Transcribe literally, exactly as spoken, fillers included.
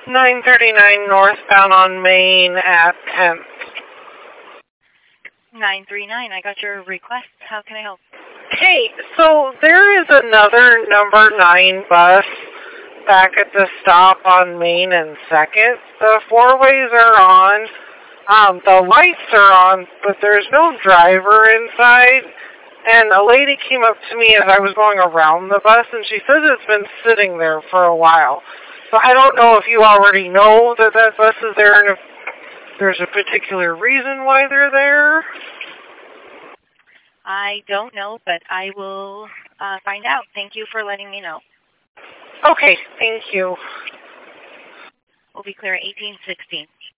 nine thirty-nine northbound on Main at tenth. nine three nine, I got your request. How can I help? Hey, so there is another number nine bus back at the stop on Main and second. The four-ways are on. Um, the lights are on, but there's no driver inside. And a lady came up to me as I was going around the bus, and she says it's been sitting there for a while. So I don't know if you already know that that bus is there and if there's a particular reason why they're there. I don't know, but I will uh, find out. Thank you for letting me know. Okay, thank you. We'll be clear at eighteen sixteen.